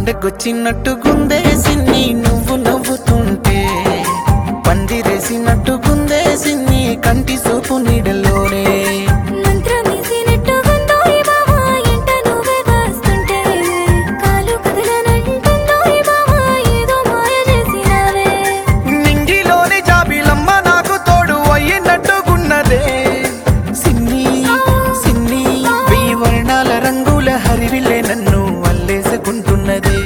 పండగొచ్చినట్టు గుందేసిన్ని నువ్వు నవ్వుతుంటే పందిరేసినట్టు గుందేసిన్ని కంటి సూపు నీడలోనే నింగిలోని జాబిలమ్మ నాకు తోడు అయ్యినట్టుగున్నదే సిన్ని సిన్ని వెయ్యి వర్ణాల రంగుల హరివిలే నన్ను అల్లేసుకుంటున్నదే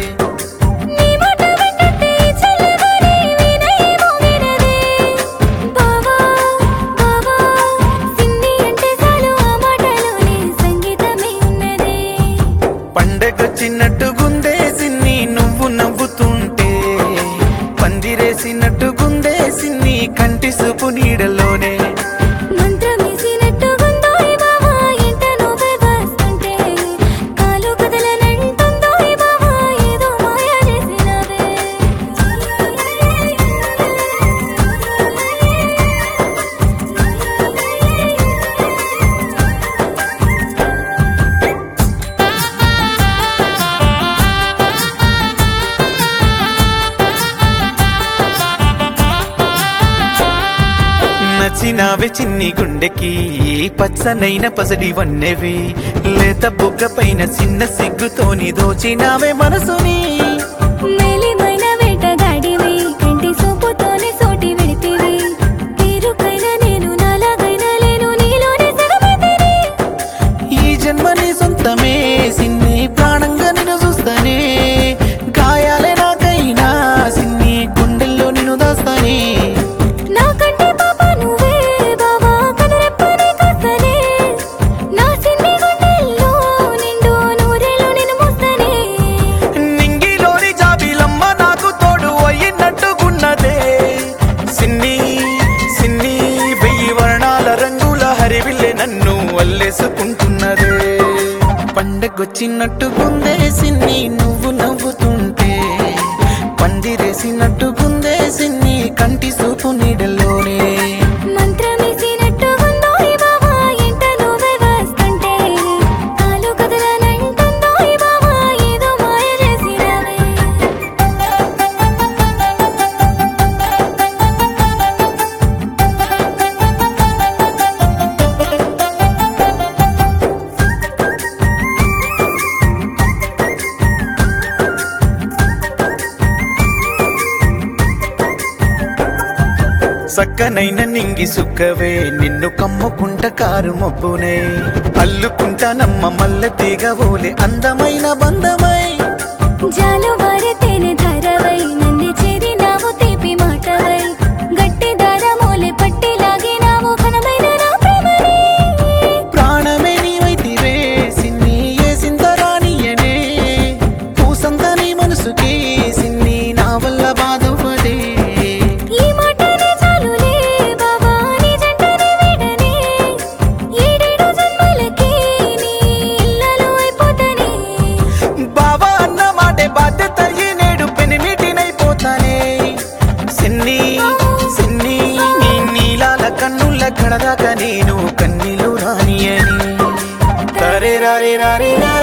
పండగొచ్చినట్టు గుందేసిన్ని నువ్వు నవ్వుతుంటే పందిరేసినట్టు గుందేసిన్ని కంటి సూపు నీడలోనే నచ్చినావే చిన్ని గుండెకి పచ్చనైన పసడి వన్నెవి లేత బుగ్గ పైన చిన్న సిగ్గుతోని దోచినావే మనసుని ఈ జన్మని సొంతమే సిన్ని ప్రాణంగా నిన్ను చూస్తానే గాయాలే నాకైనా సిన్ని గుండెల్లో నిన్ను దాస్తానే నన్ను వల్లేసుకుంటున్నదే పండగొచ్చినట్టు గుందేసిన్ని నువ్వు నవ్వుతుంటే పందిరేసినట్టు గుందేసిన్ని కంటి సూపు నీడలోనే సక్కనైన నింగి సుక్కవే నిన్ను కమ్ముకుంట కారు మబ్బునే అల్లుకుంటానమ్మ మల్ల తీగవోలే అందమైన బంధమై జాలువారితేనే ధరవై నన్ను చేరినావు తీపి మాటవై గట్టి దారమూలే పట్టి లాగినావు ఘనమైన నా ప్రేమని ప్రాణమే నీవైతివే సిన్ని ఏ సింతరానియనే పూసంత నీ మనసుకి సిన్ని నా వల్ల బాధపదే కడదాకా నేను కన్నీలు రానియని తరే రారే రారే